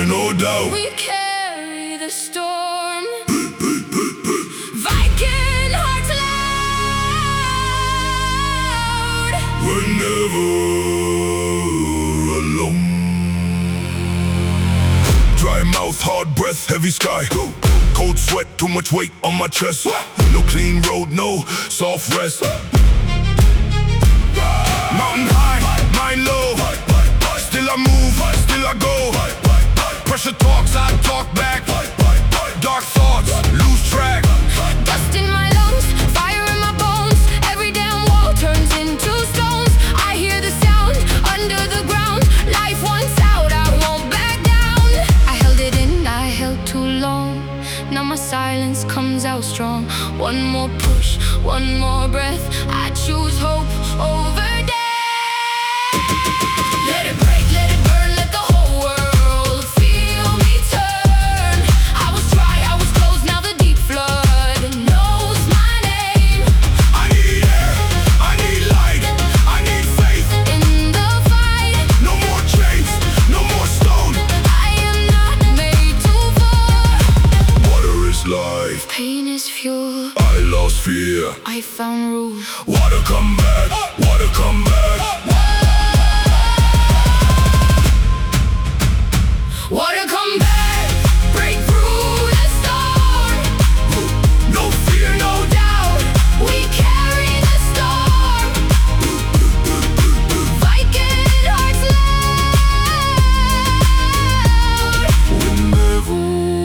fear, no doubt. We carry the storm. Viking hearts loud. We're never alone. Dry mouth, hard breath, heavy sky. Cold sweat, too much weight on my chest. No clean road, no soft rest. Mountain high, mind low. Still I move, still I go. Pressure talks, I talk back. Dark thoughts, lose track. Dust in my lungs, fire in my bones. Every damn wall turns into stones. I hear the sound under the ground. Life wants out, I won't back down. I held it in, I held too long. Now my silence comes out strong. One more push, one more breath. I choose hope over death. Let it break, let it burn, let the whole world feel me turn. I was dry, I was closed, now the deep flood knows my name. I need air, I need light, I need faith. In the fight, No more chains, no more stone. I am not made to fall. Water is life, Pain is fuel, I lost fear. I found rules. Water come back, water come back. Water come back, break through the storm. No fear, no Doubt, we carry the storm. Viking hearts loud. We're never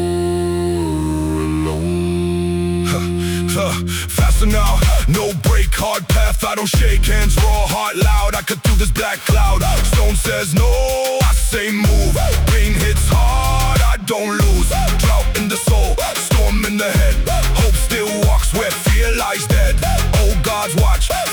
alone. Faster now, no break, hard path. I don't shake hands, raw, heart loud. I cut through this black cloud. Stone says no, I say move. Rain hits hard, I don't lose. Drought in the soul, storm in the head. Hope still walks where fear lies dead. Oh, God's watch,